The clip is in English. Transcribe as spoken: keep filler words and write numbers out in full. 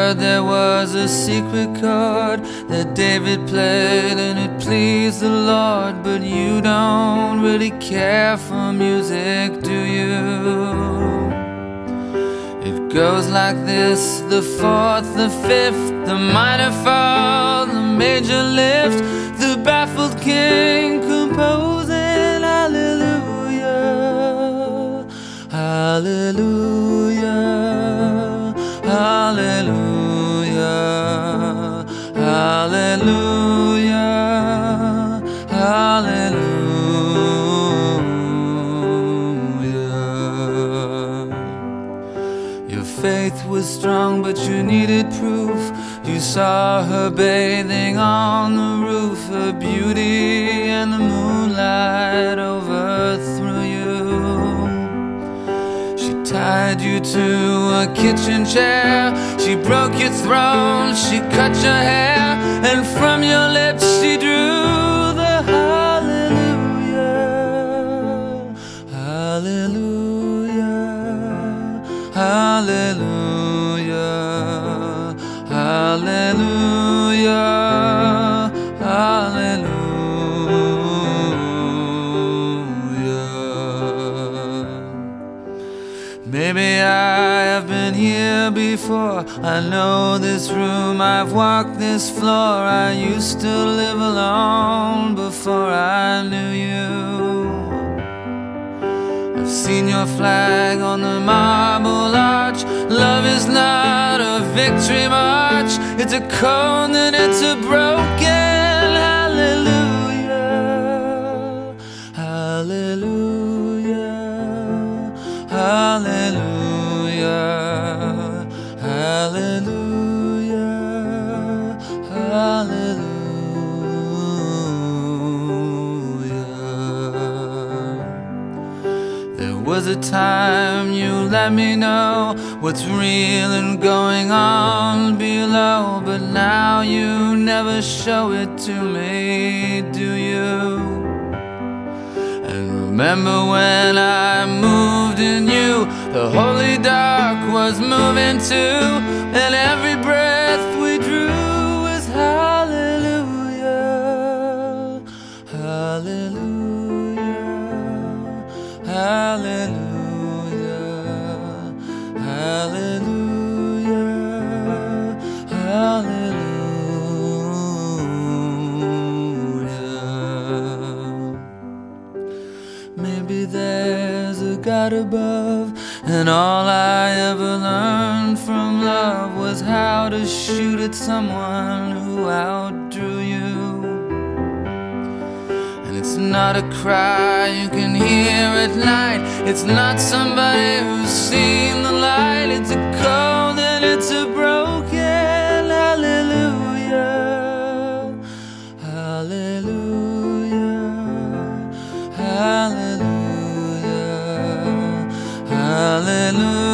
heard there was a secret chord that David played and it pleased the Lord. But you don't really care for music, do you? It goes like this: the fourth, the fifth, the minor fall, the major lift, the baffled king composing hallelujah, hallelujah, hallelujah, hallelujah, hallelujah. Your faith was strong, but you needed proof. You saw her bathing on the roof, her beauty and the moonlight overthrew you. She tied you to a kitchen chair, she broke your throne, she cut your hair, and from your lips she drew the hallelujah, hallelujah, hallelujah, hallelujah, hallelujah. Maybe I have been here before, I know this room, I've walked this floor. I used to live alone before I knew you. I've seen your flag on the marble arch. Love is not a victory march, it's a cold and it's a broken hallelujah, hallelujah, hallelujah, hallelujah, hallelujah. There was a time you let me know what's real and going on below, but now you never show it to me, do you? And remember when I moved in you, the holy dark was moving too, and every breath we drew was hallelujah, hallelujah, hallelujah, hallelujah, hallelujah. Maybe there's a God above, and all I ever learned from love was how to shoot at someone who outdrew you. And it's not a cry you can hear at night, it's not somebody who's seen the light, it's a cold and it's a broken hallelujah, hallelujah, hallelujah, hallelujah.